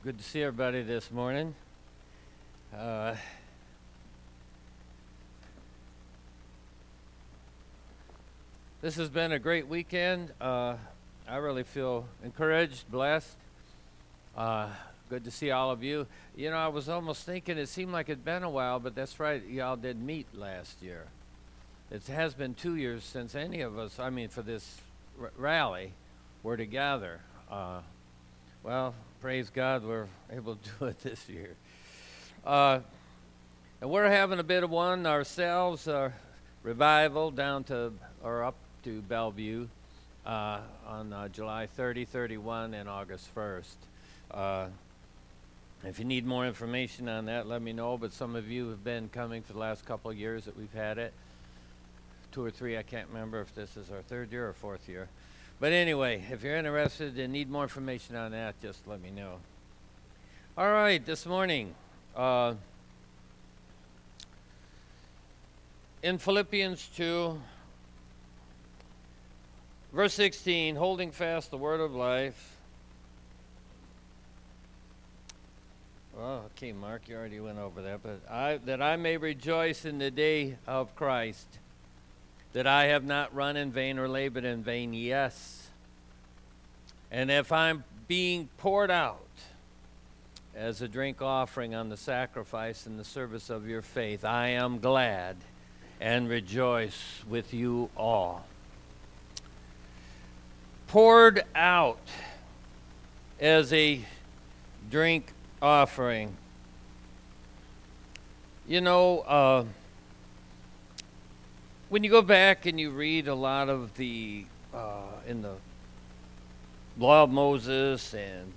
Good to see everybody this morning. This has been a great weekend. I really feel encouraged, blessed. Good to see all of you. You know, I was almost thinking it seemed like it'd been a while, but that's right. Y'all did meet last year. It has been 2 years since any of us, for this rally, were together. Well, praise God, we're able to do it this year. And we're having a bit of one ourselves, revival down to, or up to Bellevue on July 30, 31, and August 1st. If you need more information on that, let me know, but some of you have been coming for the last couple of years that we've had it. 2 or 3, I can't remember if this is our 3rd year or 4th year. But anyway, if you're interested and need more information on that, just let me know. All right, this morning, in Philippians 2, verse 16, holding fast the word of life. Well, okay, Mark, you already went over that. But that I may rejoice in the day of Christ, that I have not run in vain or labored in vain, yes. And if I'm being poured out as a drink offering on the sacrifice and the service of your faith, I am glad and rejoice with you all. Poured out as a drink offering. You know, when you go back and you read a lot of the, in the Law of Moses and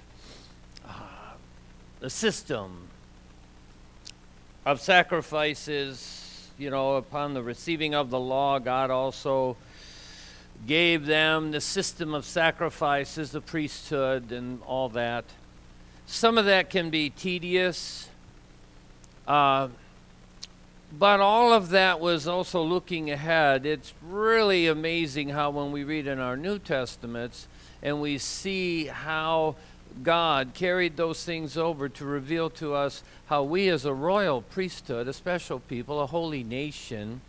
the system of sacrifices, you know, upon the receiving of the law, God also gave them the system of sacrifices, the priesthood, and all that. Some of that can be tedious, but all of that was also looking ahead. It's really amazing how when we read in our New Testaments and we see how God carried those things over to reveal to us how we as a royal priesthood, a special people, a holy nation,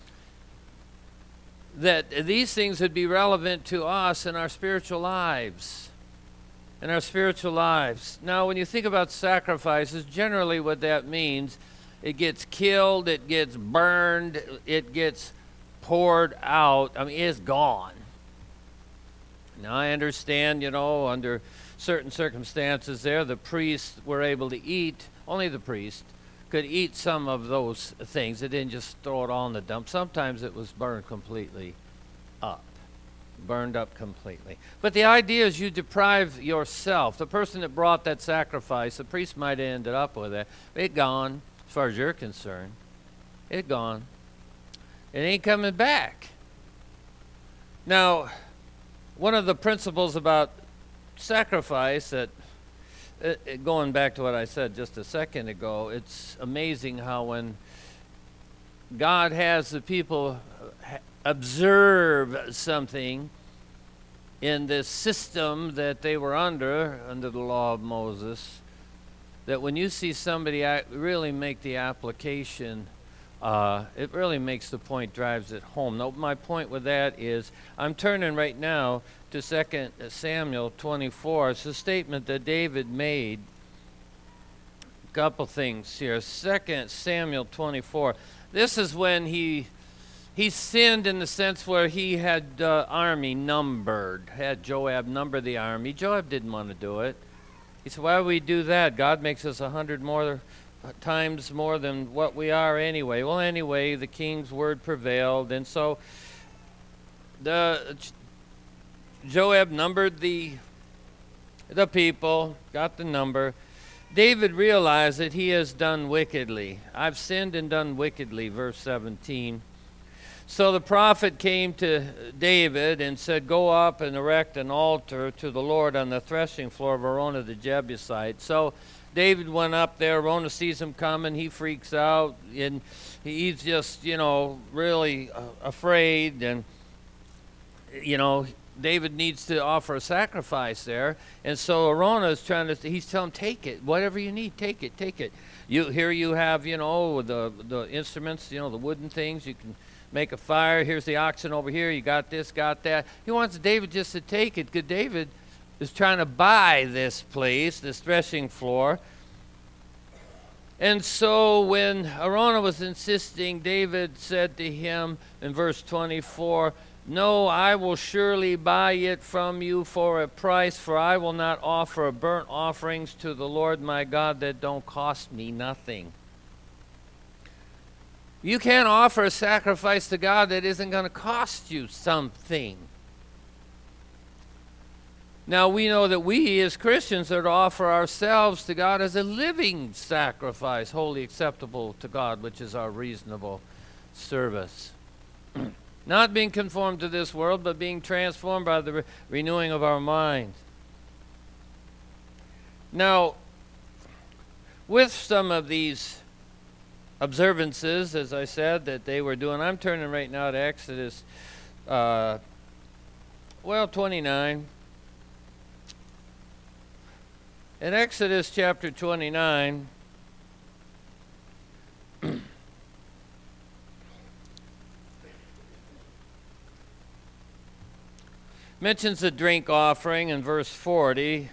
that these things would be relevant to us in our spiritual lives. In our spiritual lives. Now, when you think about sacrifices, generally what that means, it gets killed, it gets burned, it gets poured out. It's gone. Now, I understand, you know, under certain circumstances there, the priests were able to eat, only the priest could eat some of those things. They didn't just throw it all in the dump. Sometimes it was burned completely up. Burned up completely. But the idea is you deprive yourself. The person that brought that sacrifice, the priest might have ended up with it. It gone, as far as you're concerned. It gone. It ain't coming back. Now, one of the principles about sacrifice that, going back to what I said just a second ago, it's amazing how when God has the people observe something in this system that they were under the law of Moses, that when you see somebody really make the application, it really makes the point, drives it home. Now, my point with that is, I'm turning right now to 2 Samuel 24. It's a statement that David made. A couple things here. 2 Samuel 24. This is when he sinned in the sense where he had army numbered, had Joab number the army. Joab didn't want to do it. He said, why would we do that? God makes us 100 more times more than what we are anyway. Well, anyway, the king's word prevailed, and so Joab numbered the people, got the number. David realized that he has done wickedly. I've sinned and done wickedly, verse 17. So the prophet came to David and said, go up and erect an altar to the Lord on the threshing floor of Araunah the Jebusite. So David went up there. Araunah sees him coming. He freaks out, and he's just, really afraid. And, David needs to offer a sacrifice there. And so Araunah is he's telling him, take it, whatever you need, take it. Here you have, the instruments, the wooden things. You can make a fire. Here's the oxen over here. You got this, got that. He wants David just to take it, because David is trying to buy this place, this threshing floor. And so when Araunah was insisting, David said to him in verse 24, no, I will surely buy it from you for a price, for I will not offer burnt offerings to the Lord my God that don't cost me nothing. You can't offer a sacrifice to God that isn't going to cost you something. Now, we know that we as Christians are to offer ourselves to God as a living sacrifice, wholly acceptable to God, which is our reasonable service. Not being conformed to this world, but being transformed by the renewing of our mind. Now, with some of these observances, as I said, that they were doing, I'm turning right now to Exodus 29. In Exodus chapter 29, mentions the drink offering in verse 40.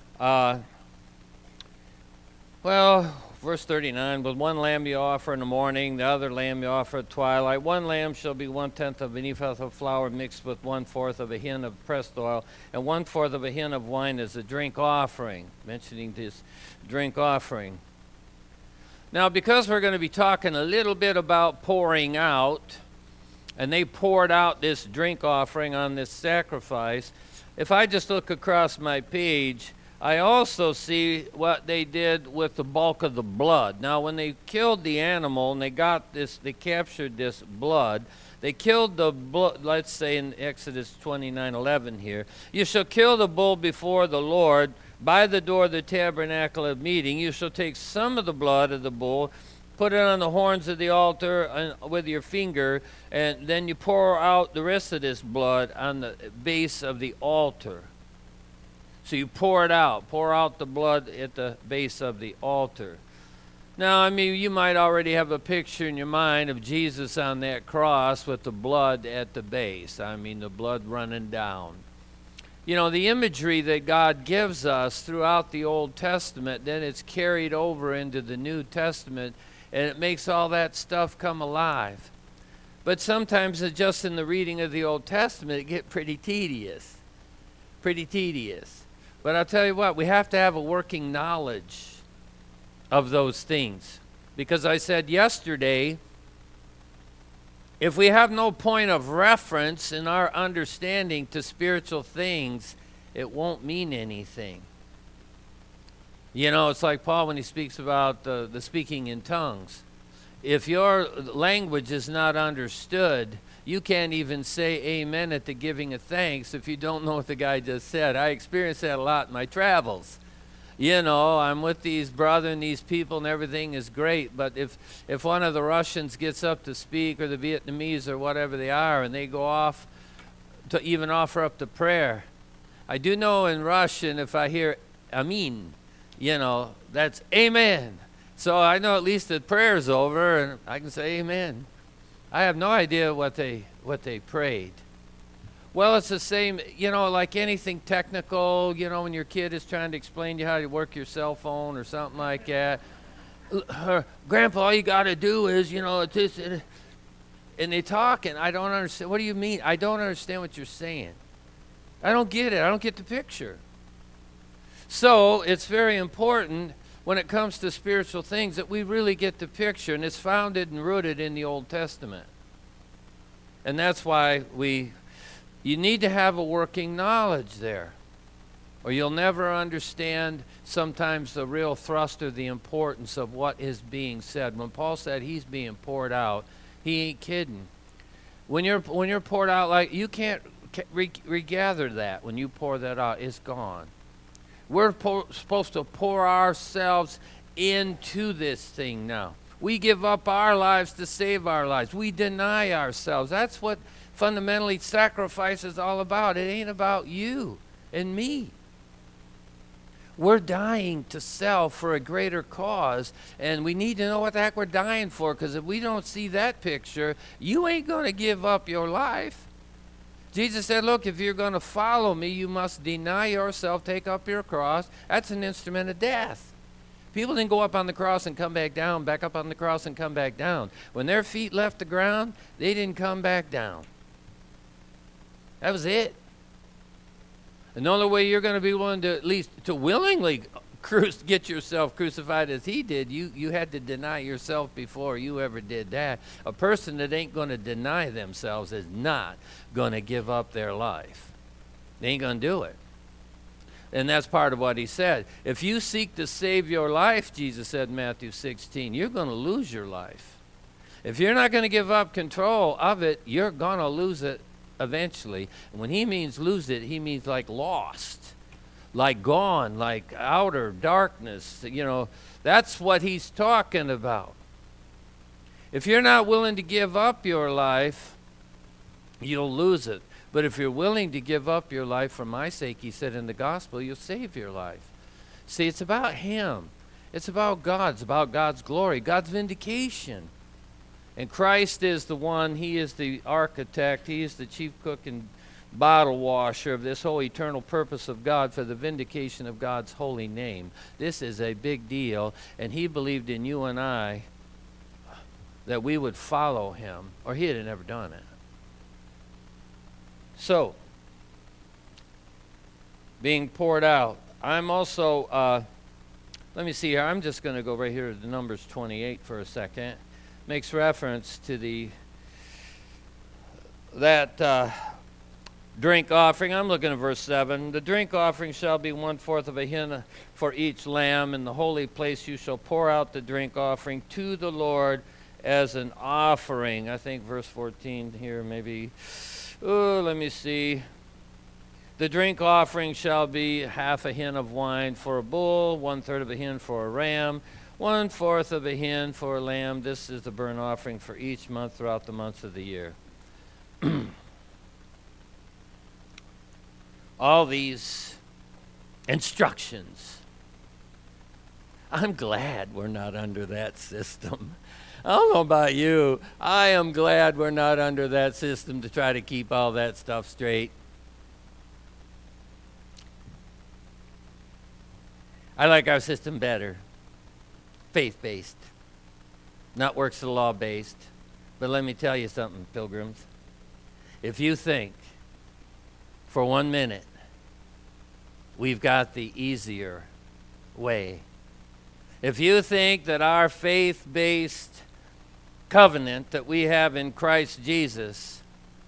Verse 39, but one lamb you offer in the morning, the other lamb you offer at twilight. One lamb shall be 1/10 of an ephah of flour mixed with 1/4 of a hin of pressed oil, and 1/4 of a hin of wine as a drink offering, mentioning this drink offering. Now, because we're going to be talking a little bit about pouring out, and they poured out this drink offering on this sacrifice, if I just look across my page, I also see what they did with the bulk of the blood. Now, when they killed the animal and they captured this blood, they killed the blood. Let's say in Exodus 29:11 here, you shall kill the bull before the Lord by the door of the tabernacle of meeting. You shall take some of the blood of the bull, put it on the horns of the altar with your finger, and then you pour out the rest of this blood on the base of the altar. So you pour out the blood at the base of the altar. Now, you might already have a picture in your mind of Jesus on that cross with the blood at the base. The blood running down. The imagery that God gives us throughout the Old Testament, then it's carried over into the New Testament, and it makes all that stuff come alive. But sometimes just in the reading of the Old Testament, it gets pretty tedious. But I'll tell you what, we have to have a working knowledge of those things. Because I said yesterday, if we have no point of reference in our understanding to spiritual things, it won't mean anything. It's like Paul when he speaks about the speaking in tongues. If your language is not understood, you can't even say amen at the giving of thanks if you don't know what the guy just said. I experienced that a lot in my travels. I'm with these brethren, these people, and everything is great. But if one of the Russians gets up to speak, or the Vietnamese, or whatever they are, and they go off to even offer up the prayer, I do know in Russian, if I hear amin, that's amen. So I know at least the prayer's over, and I can say amen. I have no idea what they prayed. Well, it's the same, like anything technical, when your kid is trying to explain to you how to work your cell phone or something like that. Grandpa, all you got to do is, it's this, and they talk, and I don't understand. What do you mean? I don't understand what you're saying. I don't get it. I don't get the picture. So it's very important when it comes to spiritual things that we really get the picture, and it's founded and rooted in the Old Testament. And that's why you need to have a working knowledge there, or you'll never understand sometimes the real thrust or the importance of what is being said. When Paul said he's being poured out, he ain't kidding. When you're poured out, like, you can't regather that. When you pour that out, it's gone. We're supposed to pour ourselves into this thing now. We give up our lives to save our lives. We deny ourselves. That's what fundamentally sacrifice is all about. It ain't about you and me. We're dying to self for a greater cause, and we need to know what the heck we're dying for, because if we don't see that picture, you ain't going to give up your life. Jesus said, look, if you're going to follow me, you must deny yourself, take up your cross. That's an instrument of death. People didn't go up on the cross and come back down, back up on the cross and come back down. When their feet left the ground, they didn't come back down. That was it. And the only way you're going to be willing to at least to willingly get yourself crucified as he did, you had to deny yourself before you ever did that. A person that ain't going to deny themselves is not going to give up their life. They ain't going to do it. And that's part of what he said. If you seek to save your life, Jesus said in Matthew 16, you're going to lose your life. If you're not going to give up control of it, you're going to lose it eventually. And when he means lose it, he means like lost, like gone, like outer darkness. That's what he's talking about. If you're not willing to give up your life, you'll lose it. But if you're willing to give up your life for my sake, he said in the gospel, you'll save your life. See, it's about him. It's about God. It's about God's glory, God's vindication. And Christ is the one, he is the architect, he is the chief cook and bottle washer of this whole eternal purpose of God for the vindication of God's holy name. This is a big deal, and he believed in you and I that we would follow him, or he had never done it. So, being poured out. I'm also, let me see here, I'm just going to go right here to Numbers 28 for a second. Makes reference to that drink offering. I'm looking at verse 7. The drink offering shall be 1/4 of a hin for each lamb. In the holy place you shall pour out the drink offering to the Lord as an offering. I think verse 14 here maybe. Let me see. The drink offering shall be 1/2 a hin of wine for a bull, 1/3 of a hin for a ram, 1/4 of a hin for a lamb. This is the burnt offering for each month throughout the months of the year. All these instructions. I'm glad we're not under that system. I don't know about you. I am glad we're not under that system to try to keep all that stuff straight. I like our system better. Faith-based, not works of the law-based. But let me tell you something, pilgrims. If you think for 1 minute we've got the easier way, if you think that our faith-based covenant that we have in Christ Jesus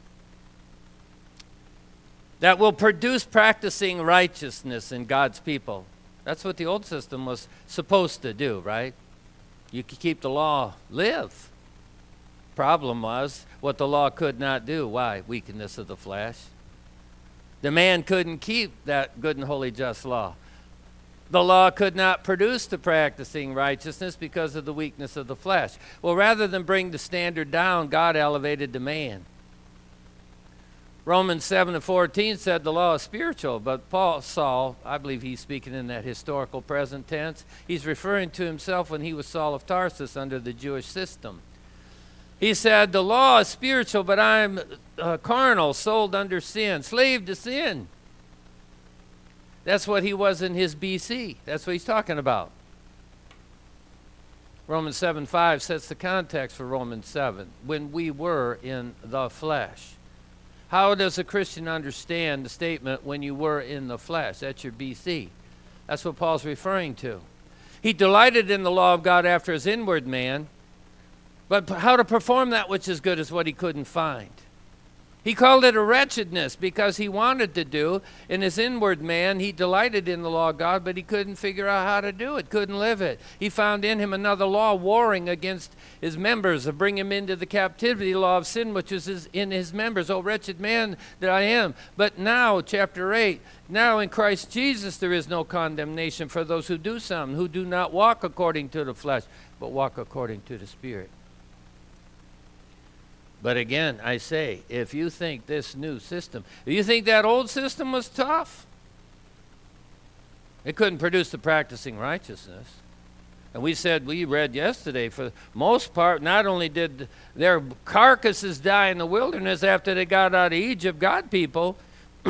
that will produce practicing righteousness in God's people. That's what the old system was supposed to do, right? You could keep the law, live. Problem was what the law could not do. Why? Weakness of the flesh. The man couldn't keep that good and holy just law. The law could not produce the practicing righteousness because of the weakness of the flesh. Well, rather than bring the standard down, God elevated the man. Romans 7:14 said the law is spiritual, but Saul, I believe he's speaking in that historical present tense. He's referring to himself when he was Saul of Tarsus under the Jewish system. He said, the law is spiritual, but I'm carnal, sold under sin, slave to sin. That's what he was in his BC. That's what he's talking about. Romans 7:5 sets the context for Romans 7, when we were in the flesh. How does a Christian understand the statement, when you were in the flesh? That's your BC. That's what Paul's referring to. He delighted in the law of God after his inward man, but how to perform that which is good is what he couldn't find. He called it a wretchedness because he wanted to do. In his inward man, he delighted in the law of God, but he couldn't figure out how to do it, couldn't live it. He found in him another law warring against his members to bring him into the captivity law of sin, which is in his members. Oh, wretched man that I am. But now, chapter 8, now in Christ Jesus there is no condemnation for those who do something, who do not walk according to the flesh, but walk according to the Spirit. But again, I say, if you think this new system, if you think that old system was tough, it couldn't produce the practicing righteousness. And we read yesterday, for the most part, not only did their carcasses die in the wilderness after they got out of Egypt, God people,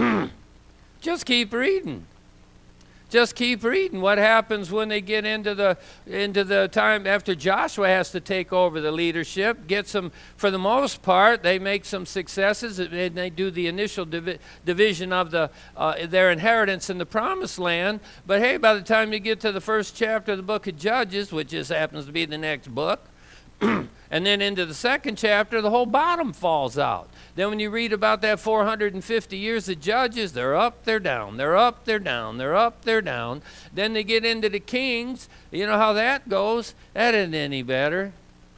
just keep reading. Just keep reading. What happens when they get into the time after Joshua has to take over the leadership? Gets them, for the most part, they make some successes, and they do the initial division of their inheritance in the Promised Land. But hey, by the time you get to the first chapter of the book of Judges, which just happens to be the next book, and then into the second chapter, the whole bottom falls out. Then when you read about that 450 years of Judges, they're up, they're down, they're up, they're down, they're up, they're down. Then they get into the Kings. You know how that goes? That isn't any better.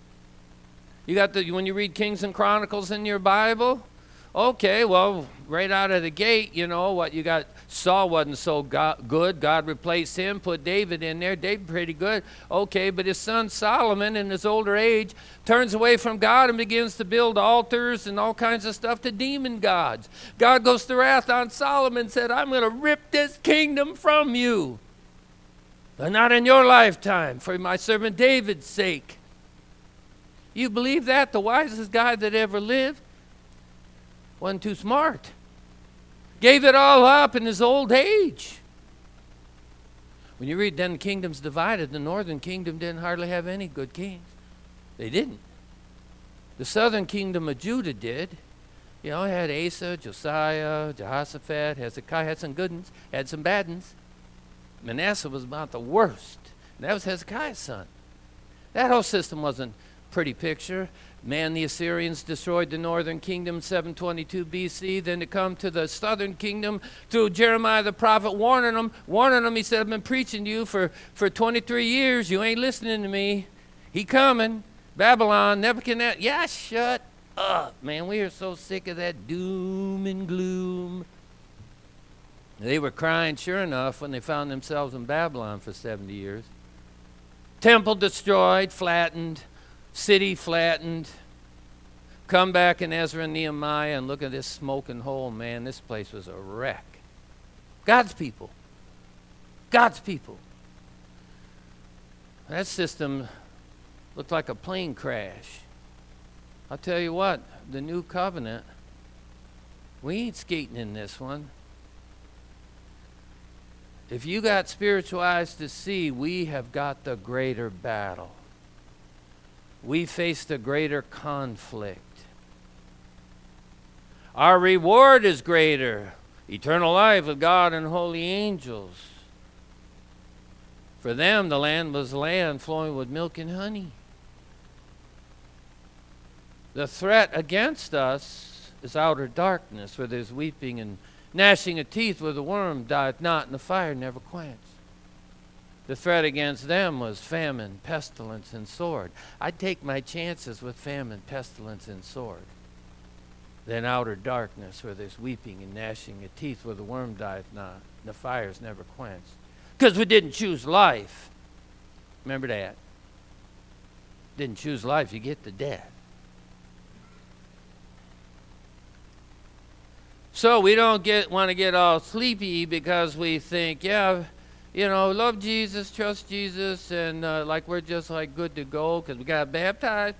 You got when you read Kings and Chronicles in your Bible, okay, well, right out of the gate, you know, what you got, Saul wasn't so good. God replaced him, put David in there. David pretty good. Okay, but his son Solomon in his older age turns away from God and begins to build altars and all kinds of stuff to demon gods. God goes to wrath on Solomon and said, I'm going to rip this kingdom from you. But not in your lifetime, for my servant David's sake. You believe that? The wisest guy that ever lived wasn't too smart. Gave it all up in his old age. When you read, then the kingdom's divided, the northern kingdom didn't hardly have any good kings. They didn't. The southern kingdom of Judah did. You know, it had Asa, Josiah, Jehoshaphat, Hezekiah, had some good ones, had some bad ones. Manasseh was about the worst. And that was Hezekiah's son. That whole system wasn't a pretty picture. Man, the Assyrians destroyed the northern kingdom 722 BC. Then to come to the southern kingdom through Jeremiah the prophet, warning them. He said, I've been preaching to you for 23 years. You ain't listening to me. He coming. Babylon, Nebuchadnezzar. Yeah, shut up, man. We are so sick of that doom and gloom. They were crying, sure enough, when they found themselves in Babylon for 70 years. Temple destroyed, flattened. City flattened. Come back in Ezra and Nehemiah and look at this smoking hole. Man, this place was a wreck. God's people. God's people. That system looked like a plane crash. I'll tell you what, the new covenant, we ain't skating in this one. If you got spiritual eyes to see, we have got the greater battle. We face the greater conflict. Our reward is greater. Eternal life with God and holy angels. For them, the land was land flowing with milk and honey. The threat against us is outer darkness, where there's weeping and gnashing of teeth, where the worm dieth not and the fire never quenched. The threat against them was famine, pestilence, and sword. I'd take my chances with famine, pestilence, and sword. Then outer darkness, where there's weeping and gnashing of teeth, where the worm dieth not, and the fire's never quenched. Because we didn't choose life. Remember that. Didn't choose life, you get to death. So we don't want to get all sleepy because we think, yeah, you know, love Jesus, trust Jesus, and like we're just like good to go because we got baptized.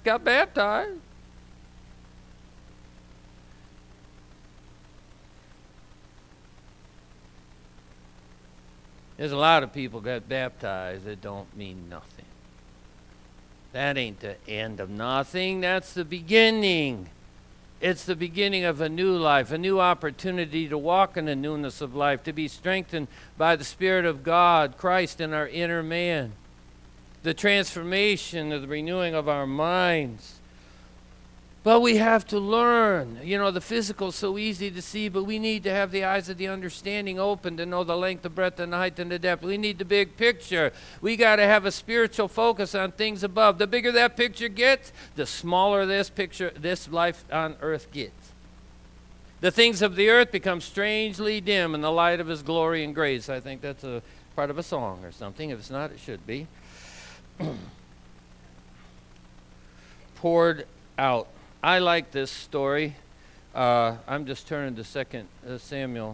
There's a lot of people got baptized that don't mean nothing. That ain't the end of nothing. That's the beginning. It's the beginning of a new life, a new opportunity to walk in the newness of life, to be strengthened by the Spirit of God, Christ in our inner man. The transformation of the renewing of our minds. But we have to learn. You know, the physical is so easy to see, but we need to have the eyes of the understanding open to know the length, the breadth, and the height, and the depth. We need the big picture. We got to have a spiritual focus on things above. The bigger that picture gets, the smaller this life on earth gets. The things of the earth become strangely dim in the light of His glory and grace. I think that's a part of a song or something. If it's not, it should be. Poured out. I like this story. I'm just turning to 2 Samuel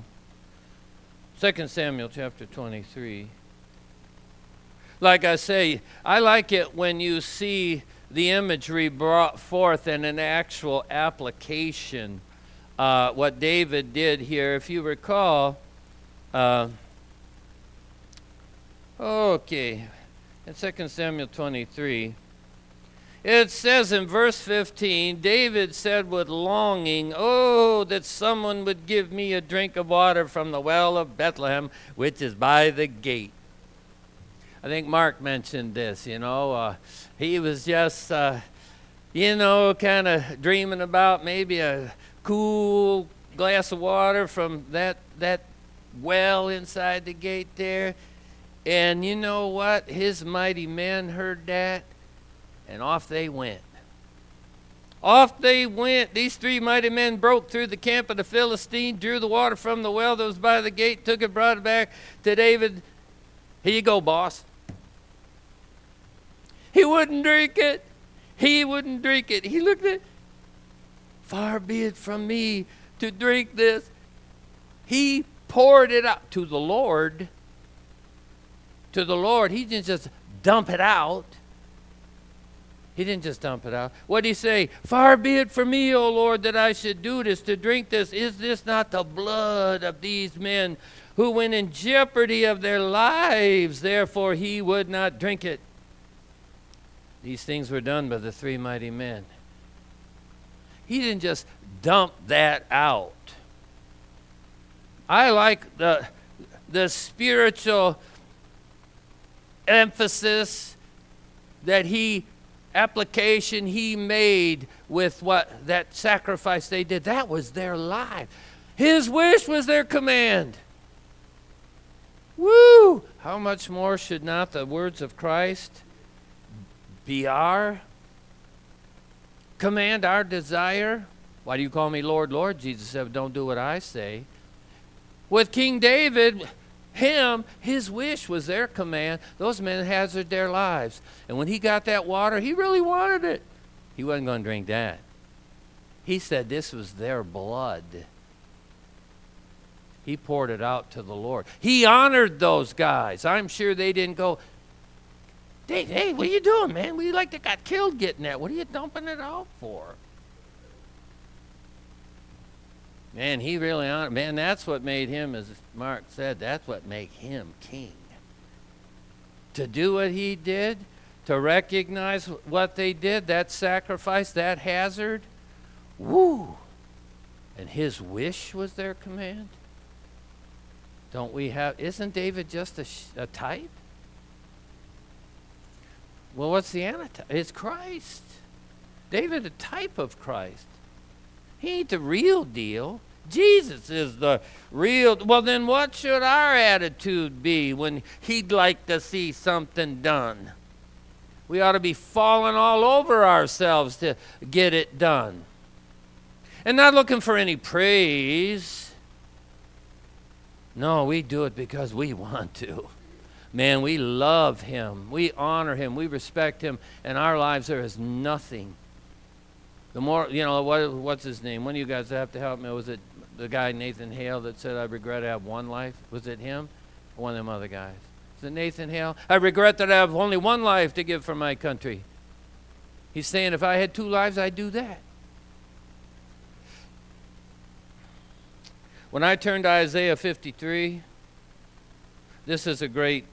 chapter 23. Like I say, I like it when you see the imagery brought forth in an actual application. What David did here, if you recall, in 2 Samuel 23, it says in verse 15, David said with longing, "Oh, that someone would give me a drink of water from the well of Bethlehem, which is by the gate." I think Mark mentioned this, he was just, kind of dreaming about maybe a cool glass of water from that well inside the gate there. And you know what? His mighty men heard that, and off they went. Off they went. These three mighty men broke through the camp of the Philistine, drew the water from the well that was by the gate, took it, brought it back to David. "Here you go, boss." He wouldn't drink it. He wouldn't drink it. He looked at it. "Far be it from me to drink this." He poured it out to the Lord. To the Lord. He didn't just dump it out. What did he say? "Far be it from me, O Lord, that I should do this, to drink this. Is this not the blood of these men who went in jeopardy of their lives? Therefore he would not drink it." These things were done by the three mighty men. He didn't just dump that out. I like the spiritual emphasis application he made with what that sacrifice they did. That was their life. His wish was their command. Woo! How much more should not the words of Christ be our command, our desire? "Why do you call me Lord, Lord?" Jesus said, "Don't do what I say." With King David, his wish was their command. Those men hazarded their lives. And when he got that water, he really wanted it. He wasn't going to drink that. He said this was their blood. He poured it out to the Lord. He honored those guys. I'm sure they didn't go, "Hey, what are you doing, man? We like that got killed getting that. What are you dumping it out for?" Man, he really honored. Man, that's what made him, as Mark said, that's what made him king. To do what he did, to recognize what they did, that sacrifice, that hazard. Woo! And his wish was their command. Isn't David just a type? Well, what's the antitype? It's Christ. David, a type of Christ. He ain't the real deal. Jesus is the real. Well, then what should our attitude be when he'd like to see something done? We ought to be falling all over ourselves to get it done. And not looking for any praise. No, we do it because we want to. Man, we love him. We honor him. We respect him. In our lives, there is nothing. The more, what's his name? One of you guys have to help me. Was it the guy Nathan Hale that said, "I regret I have one life"? Was it him? Or one of them other guys? Is it Nathan Hale? "I regret that I have only one life to give for my country." He's saying if I had two lives, I'd do that. When I turn to Isaiah 53, this is a great,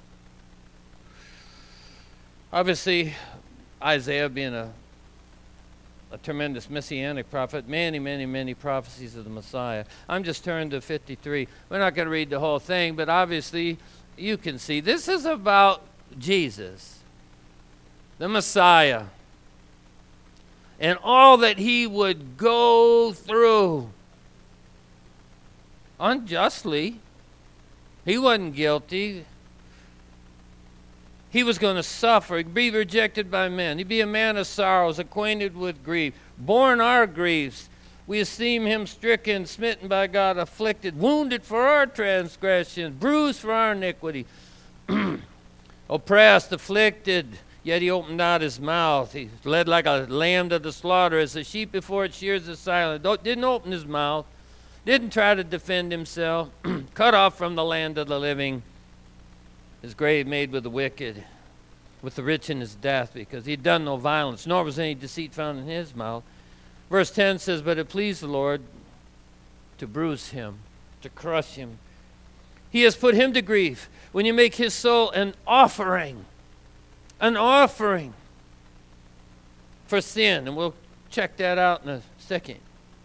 obviously, Isaiah being a tremendous messianic prophet, many, many, many prophecies of the Messiah. I'm just turning to 53. We're not going to read the whole thing, but obviously you can see this is about Jesus, the Messiah, and all that he would go through unjustly. He wasn't guilty. He was going to suffer, be rejected by men. He'd be a man of sorrows, acquainted with grief, borne our griefs. We esteem him stricken, smitten by God, afflicted, wounded for our transgressions, bruised for our iniquity, oppressed, afflicted, Yet he opened not his mouth. He led like a lamb to the slaughter, as a sheep before its shears is silent. Didn't open his mouth. Didn't try to defend himself. Cut off from the land of the living. His grave made with the wicked, with the rich in his death, because he had done no violence, nor was any deceit found in his mouth. Verse 10 says, but it pleased the Lord to bruise him, to crush him. He has put him to grief. When you make his soul an offering for sin, and we'll check that out in a second.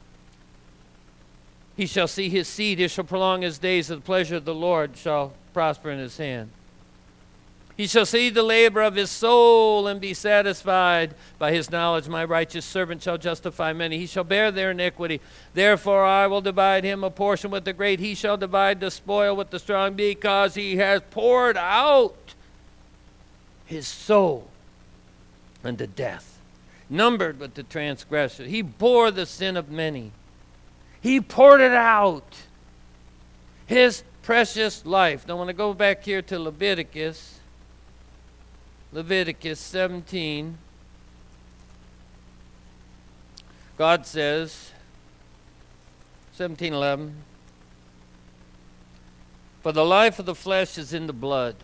He shall see his seed, he shall prolong his days, of the pleasure of the Lord shall prosper in his hand. He shall see the labor of his soul and be satisfied. By his knowledge my righteous servant shall justify many. He shall bear their iniquity. Therefore I will divide him a portion with the great. He shall divide the spoil with the strong, because he has poured out his soul unto death, numbered with the transgressor. He bore the sin of many. He poured it out, his precious life. Now, when I go back here to Leviticus 17, God says, 17:11, for the life of the flesh is in the blood,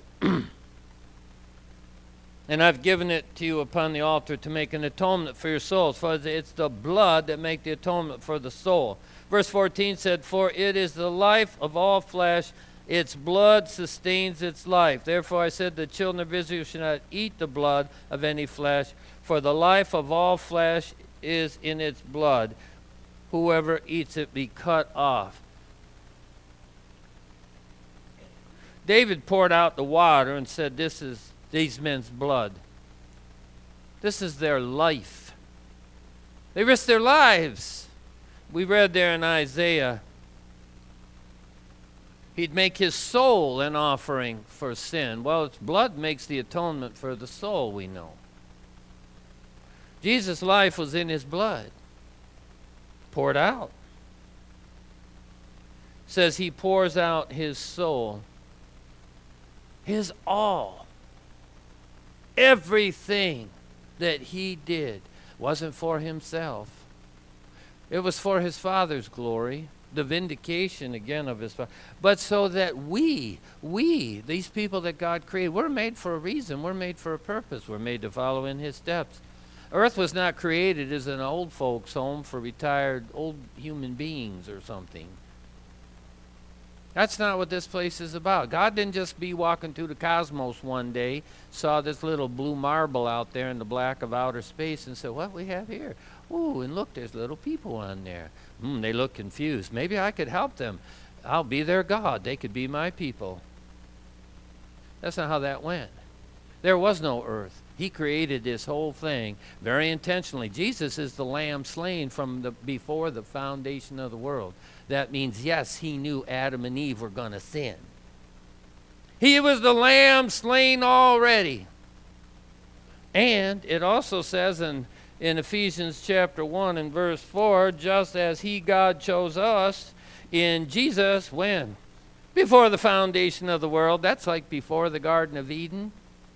and I've given it to you upon the altar to make an atonement for your souls. For it's the blood that make the atonement for the soul. Verse 14 said, for it is the life of all flesh, its blood sustains its life. Therefore I said, the children of Israel should not eat the blood of any flesh, for the life of all flesh is in its blood. Whoever eats it be cut off. David poured out the water and said, this is these men's blood. This is their life. They risked their lives. We read there in Isaiah, he'd make his soul an offering for sin. Well, its blood makes the atonement for the soul, we know. Jesus' life was in his blood, poured out. It says he pours out his soul, his all. Everything that he did wasn't for himself. It was for his Father's glory, the vindication again of his Father. But so that we, these people that God created, we're made for a reason. We're made for a purpose. We're made to follow in his steps. Earth was not created as an old folks' home for retired old human beings or something. That's not what this place is about. God didn't just be walking through the cosmos one day, saw this little blue marble out there in the black of outer space and said, what we have here? Ooh, and look, there's little people on there. They look confused. Maybe I could help them. I'll be their God. They could be my people. That's not how that went. There was no earth. He created this whole thing very intentionally. Jesus is the lamb slain from before the foundation of the world. That means, yes, he knew Adam and Eve were going to sin. He was the lamb slain already. And it also says in Ephesians chapter 1 and verse 4, just as he, God, chose us in Jesus, when? Before the foundation of the world. That's like before the Garden of Eden.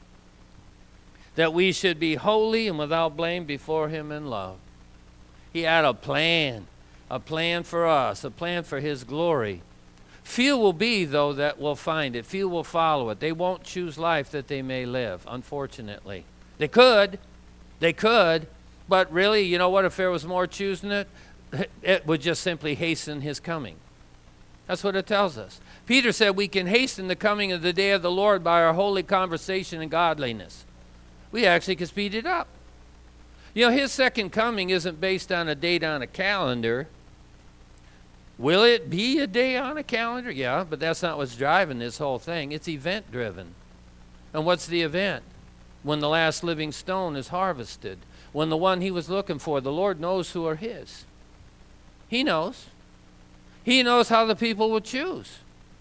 That we should be holy and without blame before him in love. He had a plan for us, a plan for his glory. Few will be, though, that will find it. Few will follow it. They won't choose life that they may live, unfortunately. They could, but really, you know what, if there was more choosing it, it would just simply hasten his coming. That's what it tells us. Peter said we can hasten the coming of the day of the Lord by our holy conversation and godliness. We actually can speed it up. You know, his second coming isn't based on a date on a calendar. Will it be a day on a calendar? Yeah, but that's not what's driving this whole thing. It's event-driven. And what's the event? When the last living stone is harvested. When the one he was looking for, the Lord knows who are his. He knows. He knows how the people will choose.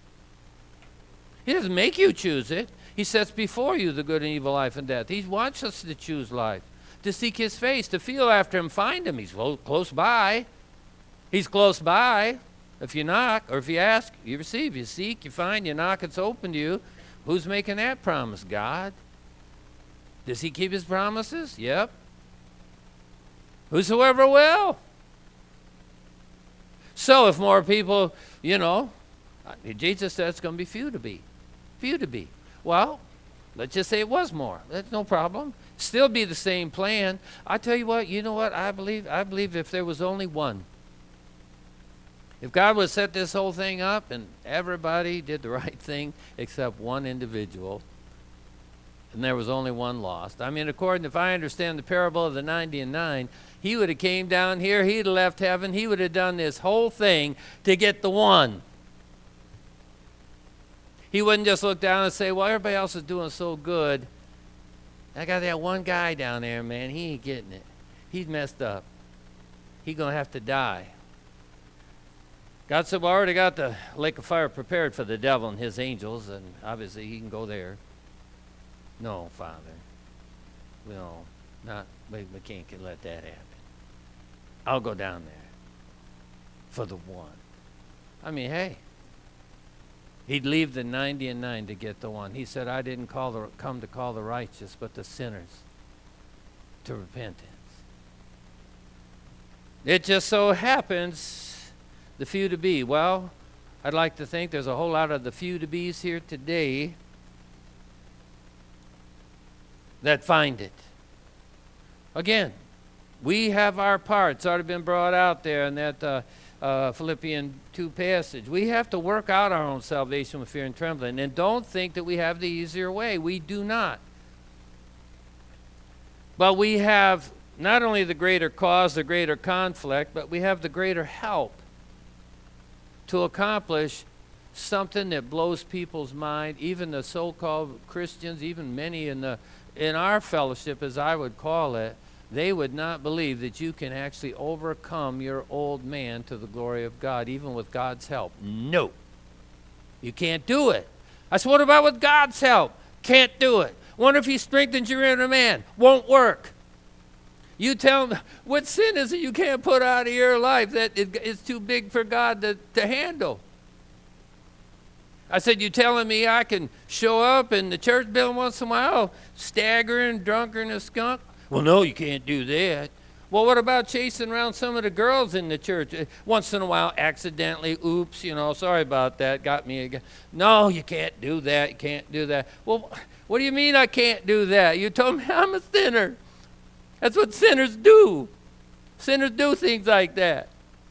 He doesn't make you choose it. He sets before you the good and evil, life and death. He wants us to choose life, to seek his face, to feel after him, find him. He's close by. He's close by. If you knock, or if you ask, you receive. You seek, you find, you knock, it's open to you. Who's making that promise? God. Does he keep his promises? Yep. Whosoever will. So if more people, Jesus said it's going to be few to be. Few to be. Well, let's just say it was more. That's no problem. Still be the same plan. I tell you what, I believe if there was only one. If God would set this whole thing up and everybody did the right thing except one individual, and there was only one lost. I mean, if I understand the parable of the 90 and 9, he would have came down here, he'd have left heaven, he would have done this whole thing to get the one. He wouldn't just look down and say, well, everybody else is doing so good. I got that one guy down there, man, he ain't getting it. He's messed up. He's going to have to die. God said, well, I already got the lake of fire prepared for the devil and his angels, and obviously he can go there. No, Father. No, we can't let that happen. I'll go down there for the one. I mean, hey. He'd leave the 90 and 9 to get the one. He said, I didn't come to call the righteous, but the sinners to repentance. It just so happens the few to be. Well, I'd like to think there's a whole lot of the few to be's here today that find it. Again, we have our part. It's already been brought out there in that Philippians 2 passage. We have to work out our own salvation with fear and trembling. And don't think that we have the easier way. We do not. But we have not only the greater cause, the greater conflict, but we have the greater help to accomplish something that blows people's mind, even the so-called Christians, even many in our fellowship, as I would call it. They would not believe that you can actually overcome your old man to the glory of God, even with God's help. No. You can't do it. I said, what about with God's help? Can't do it. Wonder if he strengthens your inner man. Won't work. You tell them, what sin is it you can't put out of your life that it's too big for God to handle? I said, you telling me I can show up in the church building once in a while, staggering, drunker than a skunk? Well, no, you can't do that. Well, what about chasing around some of the girls in the church? Once in a while, accidentally, oops, sorry about that, got me again. No, you can't do that, you can't do that. Well, what do you mean I can't do that? You told me I'm a sinner. That's what sinners do. Sinners do things like that.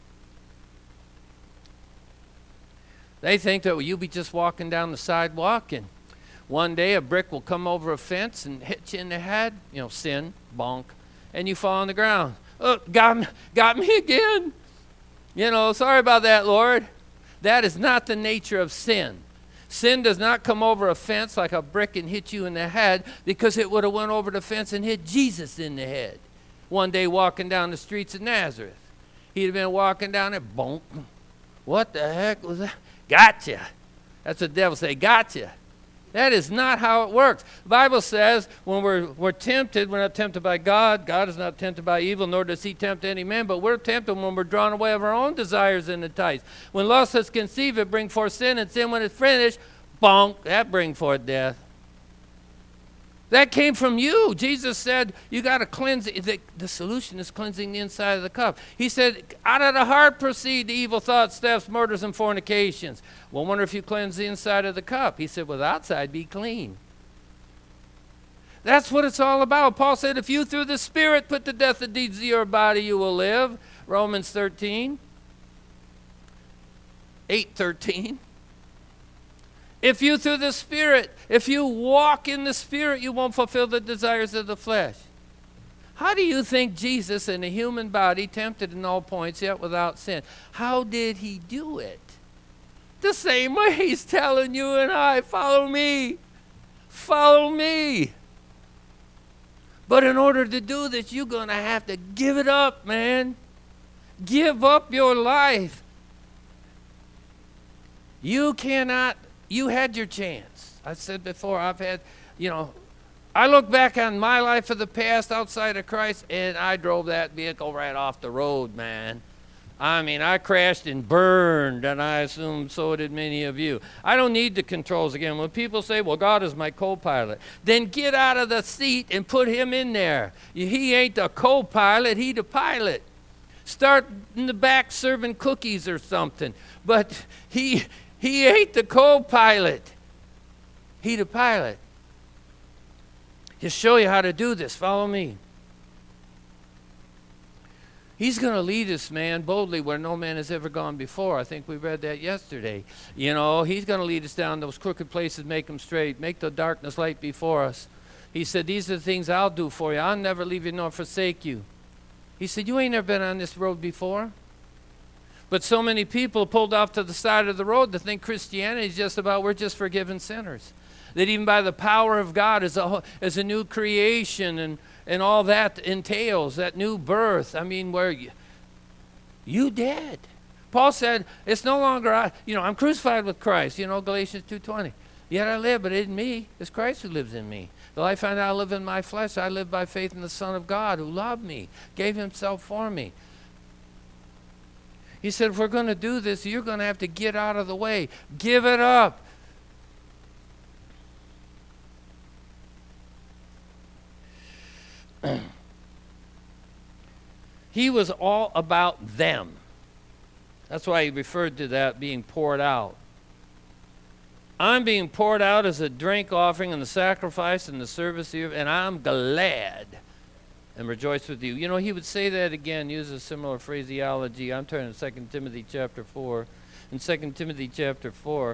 They think that you'll be just walking down the sidewalk and one day a brick will come over a fence and hit you in the head, sin, bonk, and you fall on the ground. Oh, got me again. Sorry about that, Lord. That is not the nature of sin. Sin does not come over a fence like a brick and hit you in the head, because it would have went over the fence and hit Jesus in the head. One day walking down the streets of Nazareth. He'd have been walking down there, bonk. What the heck was that? Gotcha. That's what the devil say, gotcha. That is not how it works. The Bible says when we're tempted, we're not tempted by God. God is not tempted by evil, nor does he tempt any man. But we're tempted when we're drawn away of our own desires and entice. When lust has conceived, it brings forth sin. And sin, when it's finished, bonk, that brings forth death. That came from you. Jesus said you got to cleanse it. The solution is cleansing the inside of the cup. He said, out of the heart proceed the evil thoughts, thefts, murders, and fornications. Well, I wonder if you cleanse the inside of the cup. He said, well, the outside be clean. That's what it's all about. Paul said, if you through the Spirit put to death the deeds of your body, you will live. Romans 13. 8:13. If you through the Spirit, if you walk in the Spirit, you won't fulfill the desires of the flesh. How do you think Jesus in a human body, tempted in all points, yet without sin, how did he do it? The same way he's telling you and I, follow me. Follow me. But in order to do this, you're going to have to give it up, man. Give up your life. You cannot. You had your chance. I said before, I've had, I look back on my life of the past outside of Christ, and I drove that vehicle right off the road, man. I mean, I crashed and burned, and I assume so did many of you. I don't need the controls again. When people say, well, God is my co-pilot, then get out of the seat and put him in there. He ain't the co-pilot, he the pilot. Start in the back serving cookies or something. But he ain't the co-pilot. He the pilot. He'll show you how to do this. Follow me. He's going to lead us, man, boldly where no man has ever gone before. I think we read that yesterday. You know, he's going to lead us down those crooked places, make them straight, make the darkness light before us. He said, these are the things I'll do for you. I'll never leave you nor forsake you. He said, you ain't never been on this road before. But so many people pulled off to the side of the road to think Christianity is just about we're just forgiven sinners. That even by the power of God as a new creation and all that entails, that new birth. I mean, where you dead. Paul said, it's no longer I'm crucified with Christ, Galatians 2:20. Yet I live, but it isn't me. It's Christ who lives in me. The life I now live in my flesh, I live by faith in the Son of God who loved me, gave himself for me. He said, if we're going to do this, you're going to have to get out of the way. Give it up. He was all about them. That's why he referred to that being poured out. I'm being poured out as a drink offering and the sacrifice and the service here, and I'm glad and rejoice with you. He would say that again, use a similar phraseology. I'm turning to 2 Timothy chapter 4. In 2 Timothy chapter 4,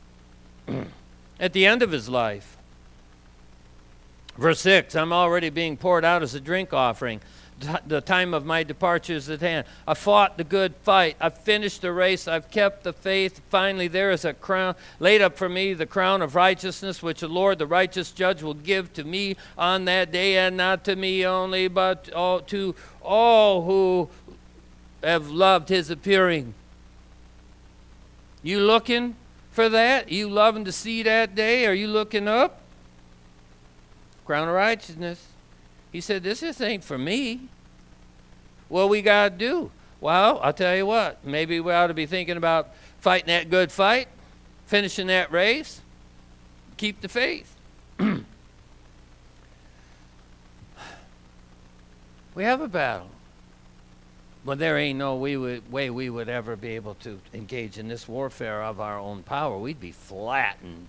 at the end of his life, verse 6, I'm already being poured out as a drink offering. The time of my departure is at hand. I fought the good fight. I've finished the race. I've kept the faith. Finally, there is a crown laid up for me, the crown of righteousness, which the Lord, the righteous judge, will give to me on that day, and not to me only, but to all who have loved his appearing. You looking for that? You loving to see that day? Are you looking up? Crown of righteousness. He said, this ain't for me. What we got to do? Well, I'll tell you what. Maybe we ought to be thinking about fighting that good fight, finishing that race, keep the faith. We have a battle. But there ain't no way we would ever be able to engage in this warfare of our own power. We'd be flattened.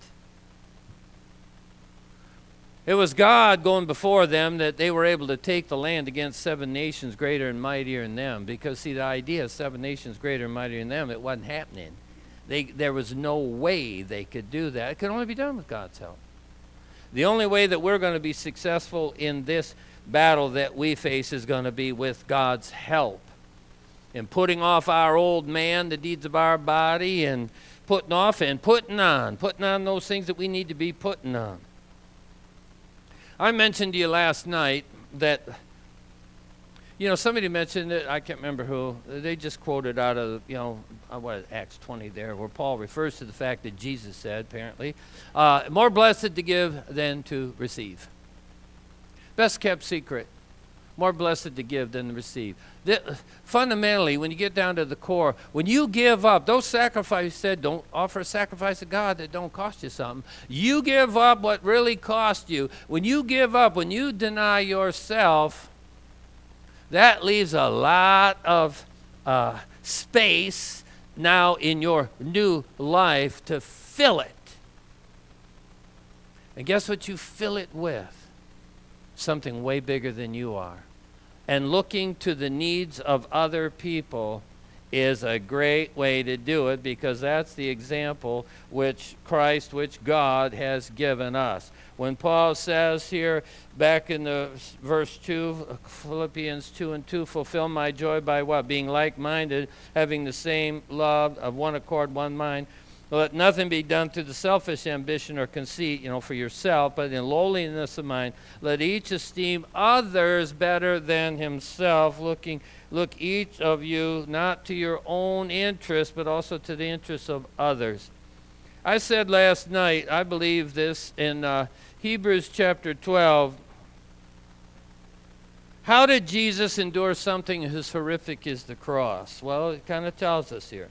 It was God going before them that they were able to take the land against 7 nations greater and mightier than them. Because, see, the idea of 7 nations greater and mightier than them, it wasn't happening. There was no way they could do that. It could only be done with God's help. The only way that we're going to be successful in this battle that we face is going to be with God's help. In putting off our old man, the deeds of our body, and putting off and putting on those things that we need to be putting on. I mentioned to you last night that, somebody mentioned it, I can't remember who, they just quoted out of, Acts 20 there, where Paul refers to the fact that Jesus said, apparently, more blessed to give than to receive. Best kept secret. More blessed to give than to receive. Fundamentally, when you get down to the core, when you give up, those sacrifices said, don't offer a sacrifice to God that don't cost you something. You give up what really cost you. When you give up, when you deny yourself, that leaves a lot of space now in your new life to fill it. And guess what you fill it with? Something way bigger than you are. And looking to the needs of other people is a great way to do it, because that's the example which God has given us. When Paul says here, back in the verse 2, Philippians 2:2, fulfill my joy by what? Being like-minded, having the same love, of one accord, one mind. Let nothing be done through the selfish ambition or conceit, for yourself, but in lowliness of mind, let each esteem others better than himself. Look each of you not to your own interest, but also to the interests of others. I said last night, I believe this in Hebrews chapter 12. How did Jesus endure something as horrific as the cross? Well, it kind of tells us here.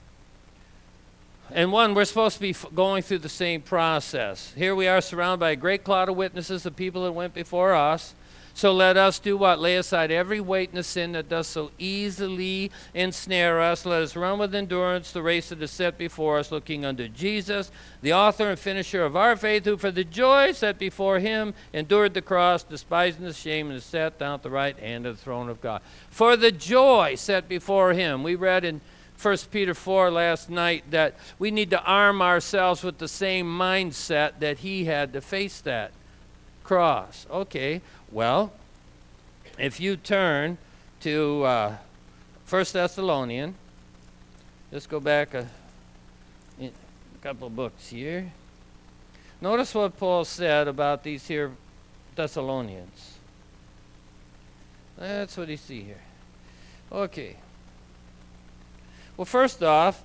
And one, we're supposed to be going through the same process. Here we are surrounded by a great cloud of witnesses, the people that went before us. So let us do what? Lay aside every weight and the sin that does so easily ensnare us. Let us run with endurance the race that is set before us, looking unto Jesus, the author and finisher of our faith, who for the joy set before him endured the cross, despising the shame, and is sat down at the right hand of the throne of God. For the joy set before him. We read in 1 Peter 4 last night that we need to arm ourselves with the same mindset that he had to face that cross. Okay, well, if you turn to 1 Thessalonians, let's go back a couple of books here. Notice what Paul said about these here Thessalonians. That's what you see here. Okay. Well, first off,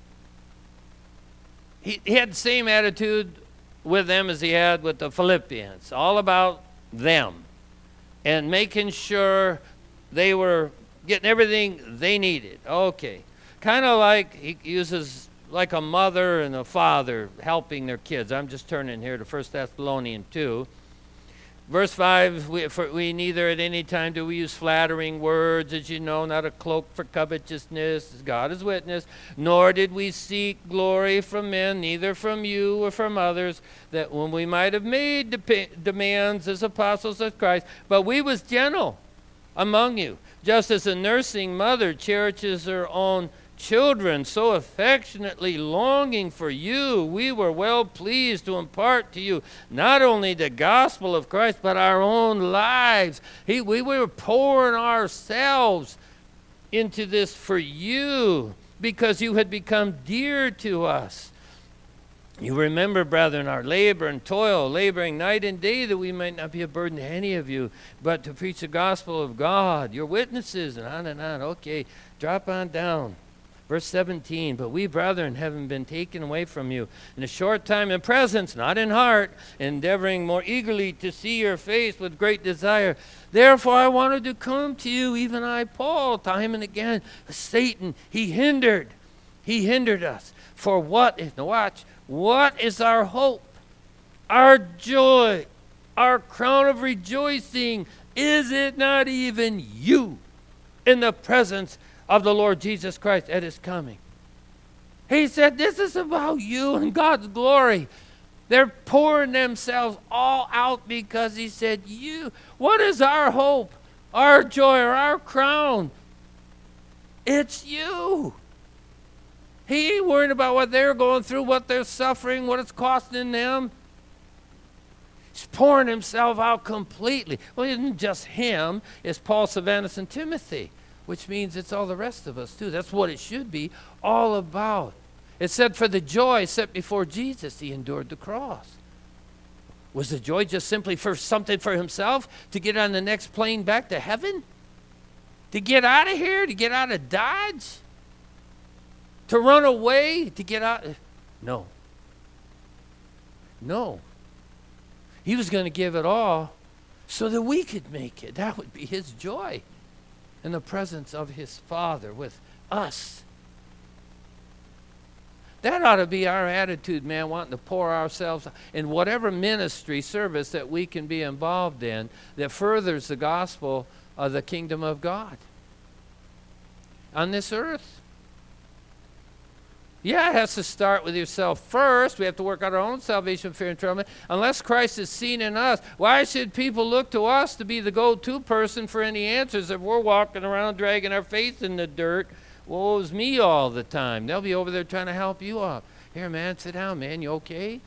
he had the same attitude with them as he had with the Philippians, all about them and making sure they were getting everything they needed. Okay. Kind of like he uses like a mother and a father helping their kids. I'm just turning here to 1 Thessalonians 2. Verse 5, we neither at any time do we use flattering words, as you know, not a cloak for covetousness, as God is witness, nor did we seek glory from men, neither from you or from others, that when we might have made demands as apostles of Christ, but we was gentle among you, just as a nursing mother cherishes her own children, so affectionately longing for you, we were well pleased to impart to you not only the gospel of Christ, but our own lives. We were pouring ourselves into this for you, because you had become dear to us. You remember, brethren, our labor and toil, laboring night and day, that we might not be a burden to any of you, but to preach the gospel of God, your witnesses, and on and on. Okay, drop on down. Verse 17, but we, brethren, having been taken away from you in a short time in presence, not in heart, endeavoring more eagerly to see your face with great desire. Therefore I wanted to come to you, even I, Paul, time and again. Satan, he hindered us. For what is our hope, our joy, our crown of rejoicing? Is it not even you in the presence of the Lord Jesus Christ at his coming? He said, this is about you and God's glory. They're pouring themselves all out because he said, what is our hope, our joy, or our crown? It's you. He ain't worried about what they're going through, what they're suffering, what it's costing them. He's pouring himself out completely. Well, it isn't just him. It's Paul, Silvanus, and Timothy, which means it's all the rest of us too. That's what it should be all about. It said, for the joy set before Jesus, he endured the cross. Was the joy just simply for something for himself, to get on the next plane back to heaven? To get out of here? To get out of Dodge? To run away? To get out? No. No. He was going to give it all so that we could make it. That would be his joy. In the presence of his Father with us. That ought to be our attitude, man, wanting to pour ourselves in whatever ministry, service that we can be involved in that furthers the gospel of the kingdom of God on this earth. Yeah, it has to start with yourself first. We have to work out our own salvation, fear, and trembling. Unless Christ is seen in us, why should people look to us to be the go-to person for any answers if we're walking around dragging our face in the dirt? Woe is me all the time. They'll be over there trying to help you up. Here, man, sit down, man. You okay?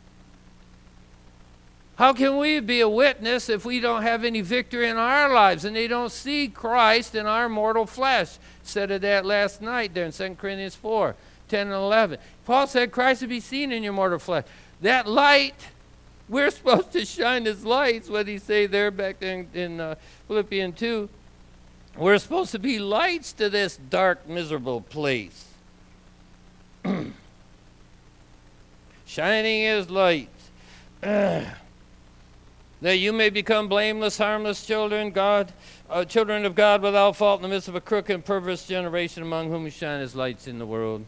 How can we be a witness if we don't have any victory in our lives and they don't see Christ in our mortal flesh? Said of that last night there in 2 Corinthians 4. 10 and 11. Paul said Christ would be seen in your mortal flesh. That light, we're supposed to shine his lights. What did he say there back in Philippians 2? We're supposed to be lights to this dark, miserable place. Shining as lights. that you may become blameless, harmless children of God without fault in the midst of a crooked and perverse generation among whom you shine as lights in the world.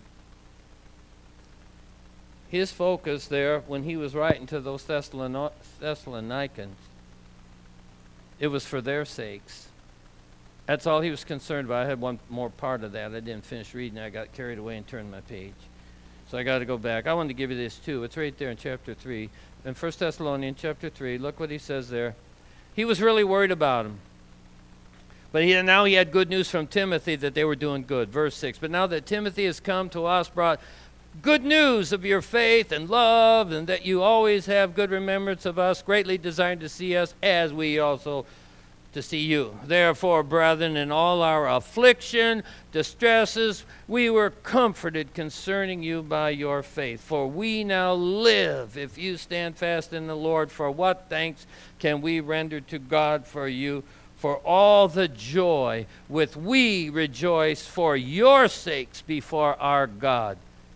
His focus there, when he was writing to those Thessalonians, it was for their sakes. That's all he was concerned about. I had one more part of that. I didn't finish reading. I got carried away and turned my page. So I got to go back. I wanted to give you this too. It's right there in chapter 3. In 1 Thessalonians chapter 3, look what he says there. He was really worried about him. But now he had good news from Timothy that they were doing good. Verse 6, but now that Timothy has come to us, brought good news of your faith and love, and that you always have good remembrance of us, greatly desiring to see us as we also to see you. Therefore, brethren, in all our affliction, distresses, we were comforted concerning you by your faith. For we now live, if you stand fast in the Lord. For what thanks can we render to God for you, for all the joy with we rejoice for your sakes before our God.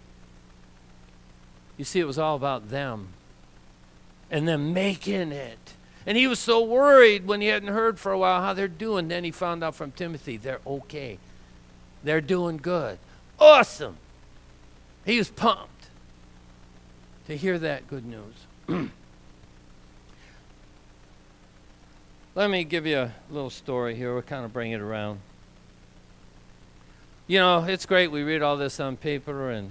You see, it was all about them and them making it. And he was so worried when he hadn't heard for a while how they're doing. Then he found out from Timothy, they're okay. They're doing good. Awesome. He was pumped to hear that good news. Let me give you a little story here. We'll kind of bring it around. You know, it's great. We read all this on paper, and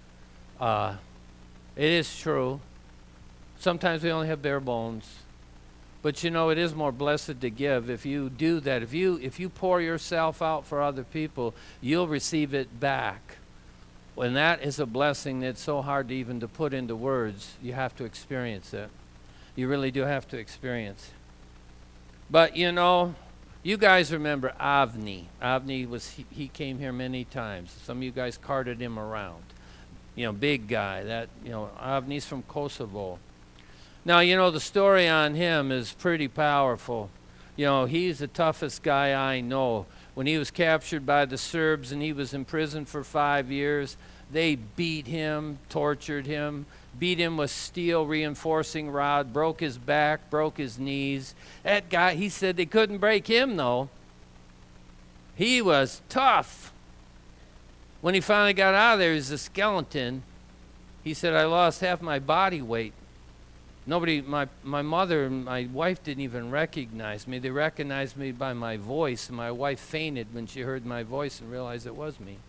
it is true. Sometimes we only have bare bones. But you know, it is more blessed to give. If you do that, if you pour yourself out for other people, you'll receive it back. And that is a blessing that's so hard to even to put into words. You have to experience it. You really do have to experience. But you know, you guys remember Avni. Avni he came here many times. Some of you guys carted him around. You know, big guy. Avni's from Kosovo. Now, you know, the story on him is pretty powerful. You know, he's the toughest guy I know. When he was captured by the Serbs and he was in prison for 5 years, they beat him, tortured him, beat him with steel reinforcing rod, broke his back, broke his knees. That guy, he said they couldn't break him, though. He was tough. When he finally got out of there, he was a skeleton. He said, I lost half my body weight. Nobody, my mother and my wife didn't even recognize me. They recognized me by my voice, and my wife fainted when she heard my voice and realized it was me.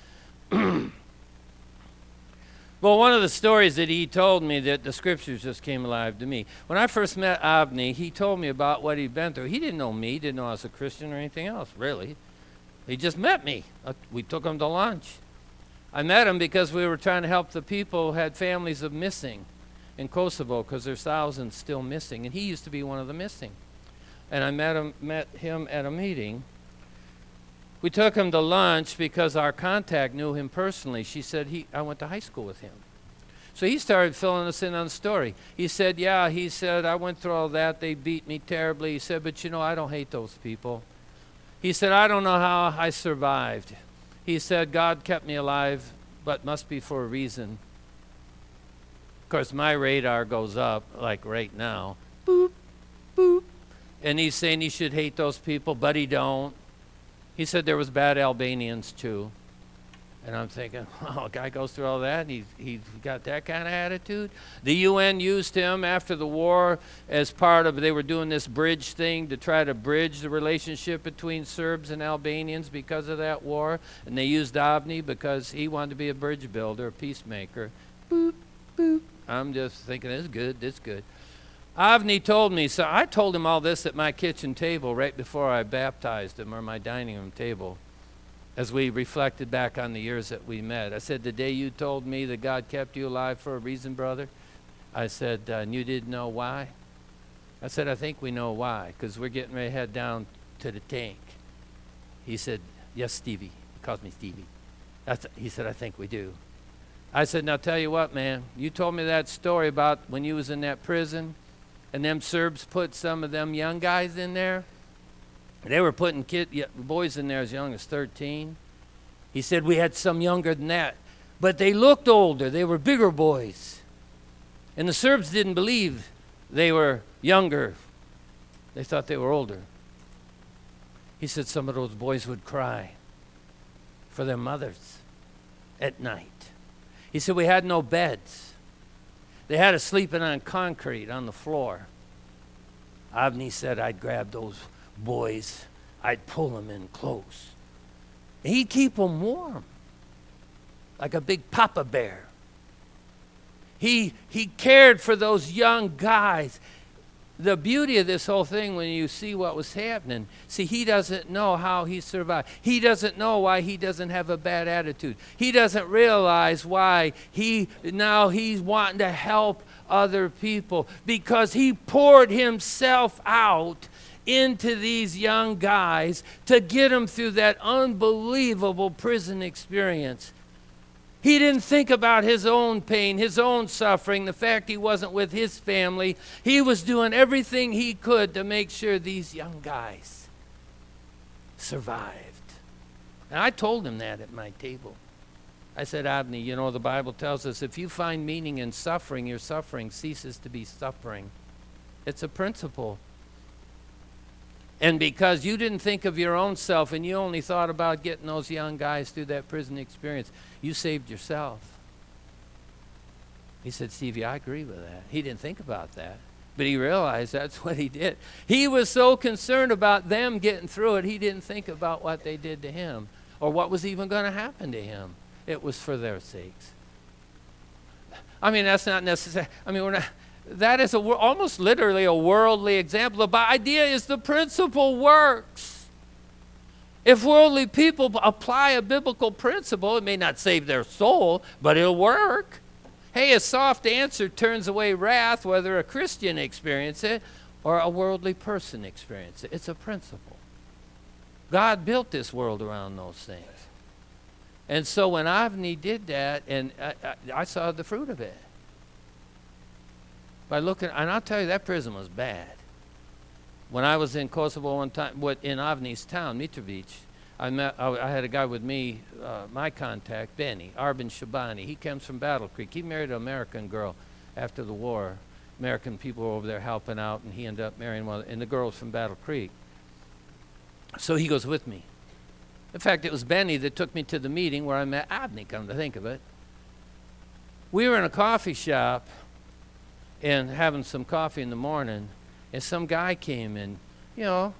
Well, one of the stories that he told me that the scriptures just came alive to me. When I first met Avni, he told me about what he'd been through. He didn't know me, didn't know I was a Christian or anything else, really. He just met me. We took him to lunch. I met him because we were trying to help the people who had families of missing in Kosovo, because there's thousands still missing, and he used to be one of the missing. And I met him at a meeting. We took him to lunch because our contact knew him personally. She said I went to high school with him. So he started filling us in on the story. He said, I went through all that. They beat me terribly. He said, but you know, I don't hate those people. He said, I don't know how I survived. He said, God kept me alive, but must be for a reason. Of course, my radar goes up, like right now. Boop, boop. And he's saying he should hate those people, but he don't. He said there was bad Albanians, too. And I'm thinking, a guy goes through all that, and he got that kind of attitude? The UN used him after the war as part of, they were doing this bridge thing to try to bridge the relationship between Serbs and Albanians because of that war. And they used Avni because he wanted to be a bridge builder, a peacemaker. Boop, boop. I'm just thinking, this is good. Avni told me, so I told him all this at my kitchen table right before I baptized him, or my dining room table, as we reflected back on the years that we met. I said, the day you told me that God kept you alive for a reason, brother, I said, and you didn't know why? I said, I think we know why, because we're getting ready to head down to the tank. He said, yes, Stevie. He calls me Stevie. He said, I think we do. I said, now tell you what, man, you told me that story about when you was in that prison and them Serbs put some of them young guys in there. They were putting boys in there as young as 13. He said, we had some younger than that, but they looked older. They were bigger boys. And the Serbs didn't believe they were younger They thought they were older. He said some of those boys would cry for their mothers at night. He said we had no beds. They had us sleeping on concrete on the floor. Avni said I'd grab those boys, I'd pull them in close. And he'd keep them warm, like a big papa bear. He cared for those young guys. The beauty of this whole thing, when you see what was happening, see, he doesn't know how he survived. He doesn't know why he doesn't have a bad attitude. He doesn't realize why he's wanting to help other people, because he poured himself out into these young guys to get them through that unbelievable prison experience. He didn't think about his own pain, his own suffering, the fact he wasn't with his family. He was doing everything he could to make sure these young guys survived. And I told him that at my table. I said, Avni, you know, the Bible tells us if you find meaning in suffering, your suffering ceases to be suffering. It's a principle. And because you didn't think of your own self and you only thought about getting those young guys through that prison experience, you saved yourself. He said, Stevie, I agree with that. He didn't think about that, but he realized that's what he did. He was so concerned about them getting through it, he didn't think about what they did to him or what was even going to happen to him. It was for their sakes. I mean, that's not necessary. I mean, we're not... That is almost literally a worldly example. The idea is the principle works. If worldly people apply a biblical principle, it may not save their soul, but it'll work. Hey, a soft answer turns away wrath, whether a Christian experience it or a worldly person experience it. It's a principle. God built this world around those things. And so when Avni did that, and I saw the fruit of it. By looking, and I'll tell you, that prison was bad. When I was in Kosovo one time, in Avni's town, Mitrovic, I had a guy with me, my contact, Benny, Arben Shabani. He comes from Battle Creek. He married an American girl after the war. American people were over there helping out, and he ended up marrying one, and the girl was from Battle Creek. So he goes with me. In fact, it was Benny that took me to the meeting where I met Avni, come to think of it. We were in a coffee shop and having some coffee in the morning, and some guy came in, young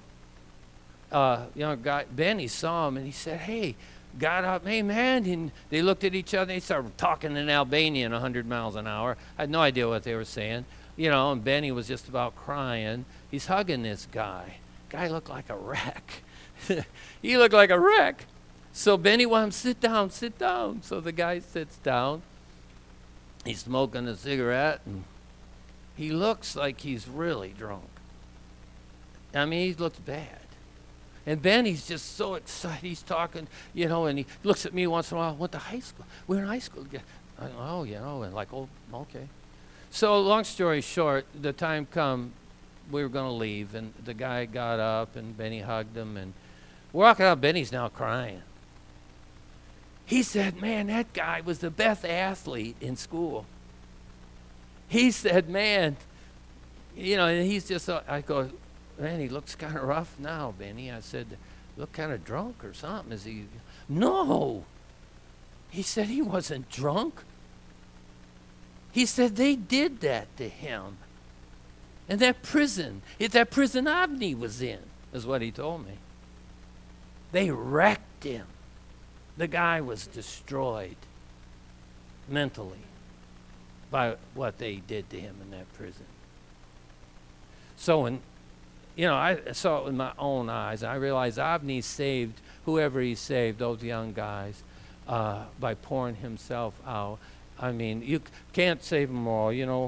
guy, Benny saw him, and he said, hey, got up, hey, man, and they looked at each other, and they started talking in Albanian 100 miles an hour. I had no idea what they were saying, and Benny was just about crying. He's hugging this guy. Guy looked like a wreck. He looked like a wreck. So Benny wanted him, sit down, sit down. So the guy sits down. He's smoking a cigarette, and he looks like he's really drunk. I mean, he looks bad. And Benny's just so excited. He's talking, and he looks at me once in a while. Went to high school. We're in high school together. And like, oh, okay. So long story short, the time come, we were going to leave, and the guy got up, and Benny hugged him, and we're walking out. Benny's now crying. He said, man, that guy was the best athlete in school. He said, man, and he's just, I go, man, he looks kind of rough now, Benny. I said, look kind of drunk or something. Is he? No. He said he wasn't drunk. He said they did that to him. And that prison Avni was in, is what he told me. They wrecked him. The guy was destroyed mentally by what they did to him in that prison. So when, I saw it with my own eyes. I realized Avni saved whoever he saved, those young guys, by pouring himself out. I mean, you can't save them all,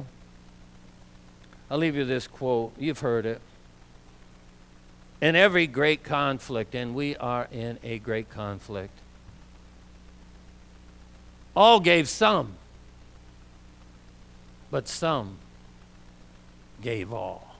I'll leave you this quote. You've heard it. In every great conflict, and we are in a great conflict, all gave some, but some gave all.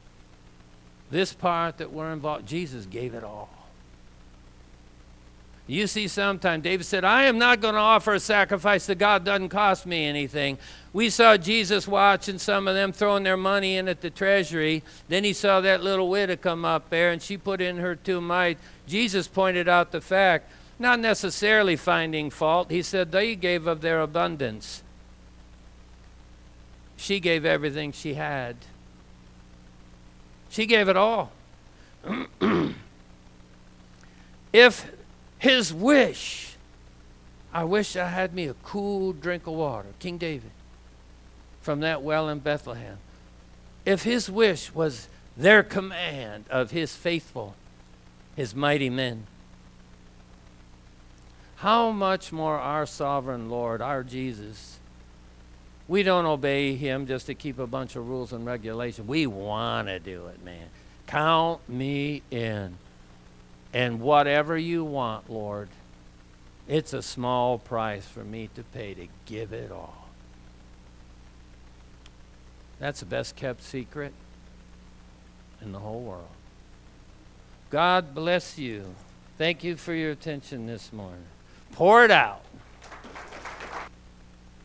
This part that we're involved, Jesus gave it all. You see, sometime David said, I am not going to offer a sacrifice to God. Doesn't cost me anything. We saw Jesus watching some of them throwing their money in at the treasury. Then he saw that little widow come up there, and she put in her 2 mites. Jesus pointed out the fact, not necessarily finding fault. He said they gave of their abundance. She gave everything she had. She gave it all. If his wish, I wish I had me a cool drink of water, King David, from that well in Bethlehem. If his wish was their command of his faithful, his mighty men, how much more our sovereign Lord, our Jesus? We don't obey him just to keep a bunch of rules and regulations. We want to do it, man. Count me in. And whatever you want, Lord, it's a small price for me to pay to give it all. That's the best kept secret in the whole world. God bless you. Thank you for your attention this morning. Pour it out.